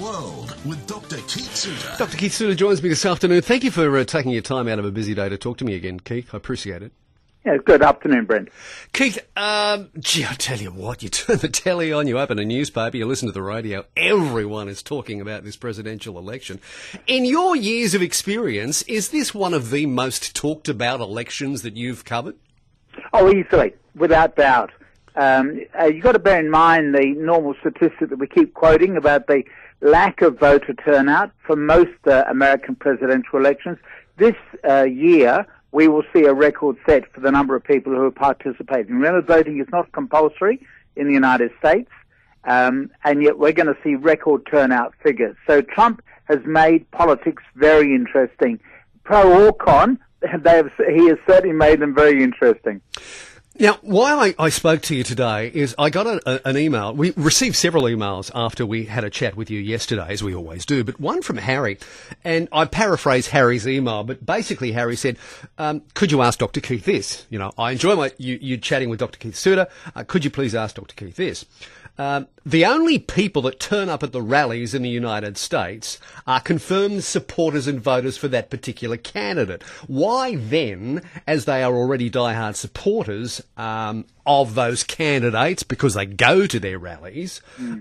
World with Dr. Keith Suter. Dr. Keith Suter joins me this afternoon. Thank you for taking your time out of a busy day to talk to me again, Keith. I appreciate it. Yeah, good afternoon, Brent. Keith, I tell you what, you turn the telly on, you open a newspaper, you listen to the radio, everyone is talking about this presidential election. In your years of experience, is this one of the most talked about elections that you've covered? Oh, easily, without doubt. You've got to bear in mind the normal statistic that we keep quoting about the lack of voter turnout for most American presidential elections. This year, we will see a record set for the number of people who are participating. Remember, voting is not compulsory in the United States, and yet we're going to see record turnout figures. So Trump has made politics very interesting. Pro or con, he has certainly made them very interesting. Now, why I spoke to you today is I got an email. We received several emails after we had a chat with you yesterday, as we always do, but one from Harry. And I paraphrase Harry's email, but basically Harry said, could you ask Dr. Keith this? You know, I enjoy you chatting with Dr. Keith Suter. Could you please ask Dr. Keith this? The only people that turn up at the rallies in the United States are confirmed supporters and voters for that particular candidate. Why then, as they are already diehard supporters of those candidates because they go to their rallies,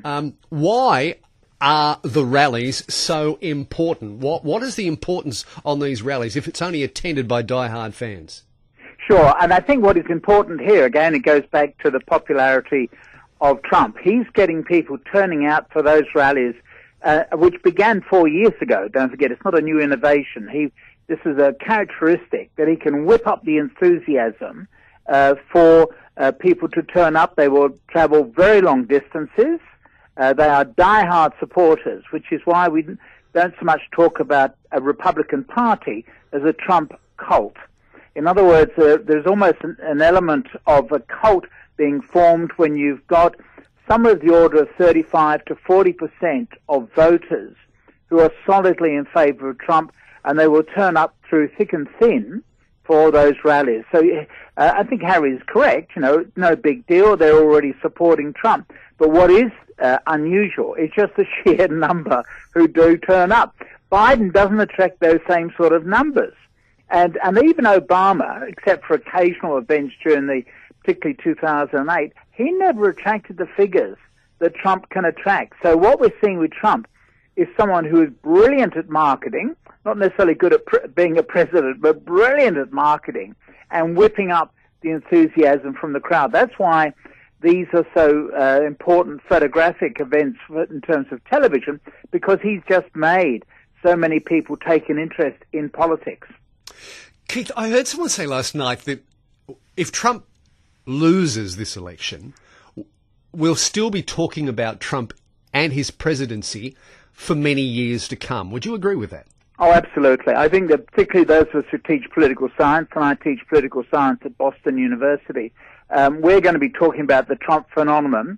why are the rallies so important? What is the importance on these rallies if it's only attended by diehard fans? Sure, and I think what is important here, again, it goes back to the popularity of Trump. He's getting people turning out for those rallies, which began 4 years ago. Don't forget, it's not a new innovation. This is a characteristic that he can whip up the enthusiasm for people to turn up. They will travel very long distances. They are diehard supporters, which is why we don't so much talk about a Republican Party as a Trump cult. In other words, there's almost an element of a cult being formed when you've got somewhere of the order of 35 to 40% of voters who are solidly in favor of Trump, and they will turn up through thick and thin for those rallies. So I think Harry is correct. You know, no big deal. They're already supporting Trump. But what is unusual is just the sheer number who do turn up. Biden doesn't attract those same sort of numbers. And even Obama, except for occasional events during particularly 2008, he never attracted the figures that Trump can attract. So what we're seeing with Trump is someone who is brilliant at marketing, not necessarily good at being a president, but brilliant at marketing and whipping up the enthusiasm from the crowd. That's why these are so important photographic events in terms of television, because he's just made so many people take an interest in politics. Keith, I heard someone say last night that if Trump loses this election, we'll still be talking about Trump and his presidency for many years to come. Would you agree with that? Oh, absolutely. I think that particularly those of us who teach political science, and I teach political science at Boston University, we're going to be talking about the Trump phenomenon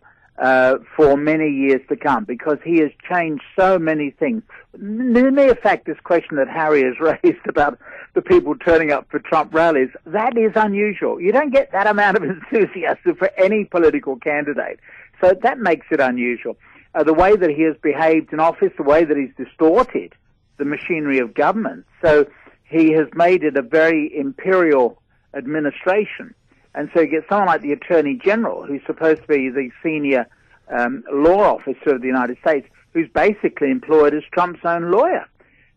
for many years to come, because he has changed so many things. The mere fact, this question that Harry has raised about the people turning up for Trump rallies, that is unusual. You don't get that amount of enthusiasm for any political candidate. So that makes it unusual. The way that he has behaved in office, the way that he's distorted the machinery of government. So he has made it a very imperial administration. And so you get someone like the Attorney General, who's supposed to be the senior law officer of the United States, who's basically employed as Trump's own lawyer.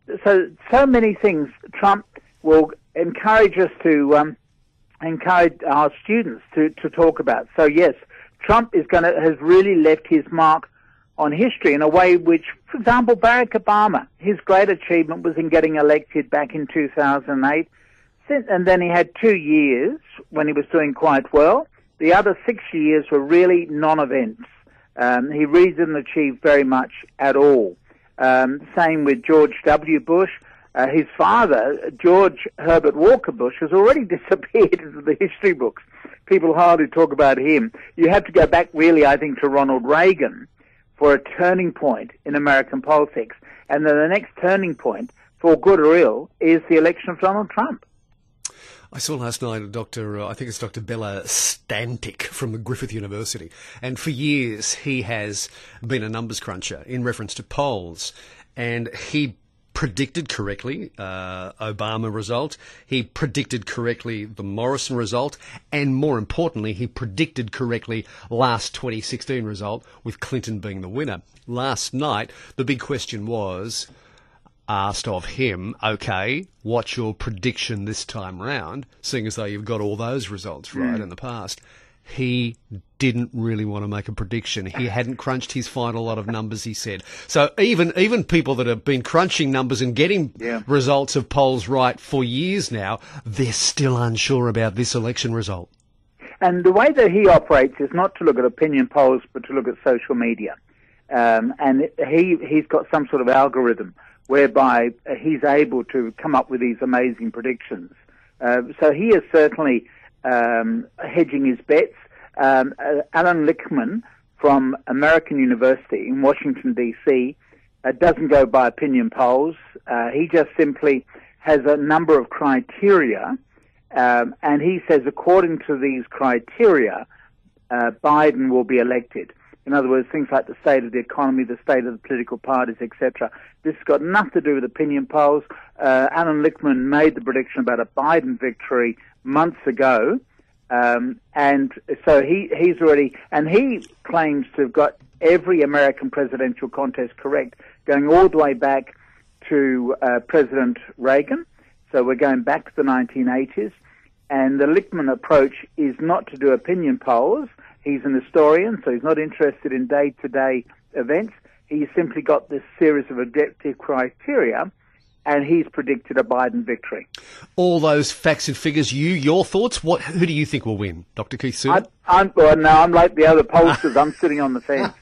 So many things Trump will encourage us to encourage our students to talk about. So yes, Trump has really left his mark on history in a way which, for example, Barack Obama, his great achievement was in getting elected back in 2008. And then he had 2 years when he was doing quite well. The other 6 years were really non-events. He really didn't achieve very much at all. Same with George W. Bush. His father, George Herbert Walker Bush, has already disappeared into the history books. People hardly talk about him. You have to go back, really, I think, to Ronald Reagan for a turning point in American politics. And then the next turning point, for good or ill, is the election of Donald Trump. I saw last night I think it's Dr. Bella Stantic from Griffith University, and for years he has been a numbers cruncher in reference to polls, and he predicted correctly Obama result, he predicted correctly the Morrison result, and more importantly, he predicted correctly last 2016 result, with Clinton being the winner. Last night, the big question was asked of him, okay, what's your prediction this time round, seeing as though you've got all those results right in the past. He didn't really want to make a prediction. He hadn't crunched his final lot of numbers, he said. So even people that have been crunching numbers and getting results of polls right for years now, they're still unsure about this election result. And the way that he operates is not to look at opinion polls, but to look at social media. And he's got some sort of algorithm whereby he's able to come up with these amazing predictions. So he is certainly hedging his bets. Alan Lichtman from American University in Washington, D.C., doesn't go by opinion polls. He just simply has a number of criteria, and he says according to these criteria, Biden will be elected. In other words, things like the state of the economy, the state of the political parties, etc. This has got nothing to do with opinion polls. Alan Lichtman made the prediction about a Biden victory months ago, and so he's already, and he claims to have got every American presidential contest correct, going all the way back to President Reagan. So we're going back to the 1980s, and the Lichtman approach is not to do opinion polls. He's an historian, so he's not interested in day-to-day events. He's simply got this series of objective criteria, and he's predicted a Biden victory. All those facts and figures, your thoughts? Who do you think will win? Dr. Keith Suter? I'm like the other pollsters. I'm sitting on the fence.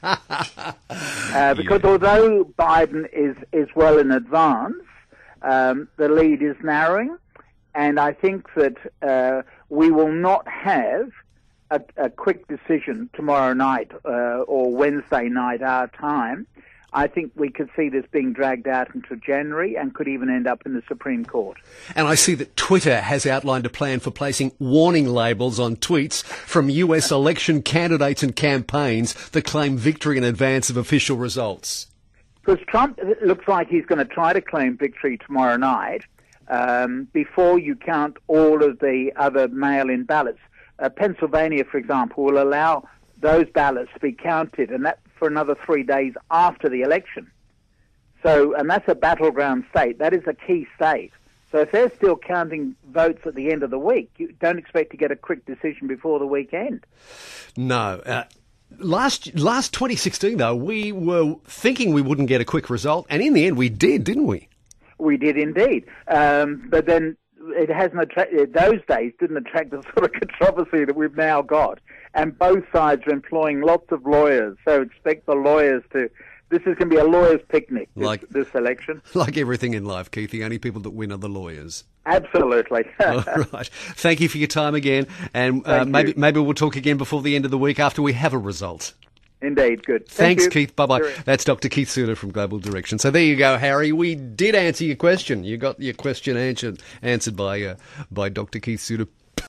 Because although Biden is well in advance, the lead is narrowing, and I think that we will not have a quick decision tomorrow night or Wednesday night our time. I think we could see this being dragged out into January and could even end up in the Supreme Court. And I see that Twitter has outlined a plan for placing warning labels on tweets from US election candidates and campaigns that claim victory in advance of official results. Because Trump looks like he's going to try to claim victory tomorrow night before you count all of the other mail-in ballots. Pennsylvania, for example, will allow those ballots to be counted, and that for another 3 days after the election. So, and that's a battleground state. That is a key state. So if they're still counting votes at the end of the week, you don't expect to get a quick decision before the weekend. No. Last 2016, though, we were thinking we wouldn't get a quick result, and in the end we did, didn't we? We did indeed. But then it hasn't attracted, those days didn't attract the sort of controversy that we've now got. And both sides are employing lots of lawyers, so expect the lawyers to... This is going to be a lawyer's picnic, this election. Like everything in life, Keith, the only people that win are the lawyers. Absolutely. All right. Thank you for your time again, and maybe we'll talk again before the end of the week after we have a result. Indeed, good. Thanks, Thank you. Keith. Bye-bye. Sure. That's Dr. Keith Suter from Global Direction. So there you go, Harry. We did answer your question. You got your question answered by Dr. Keith Suter.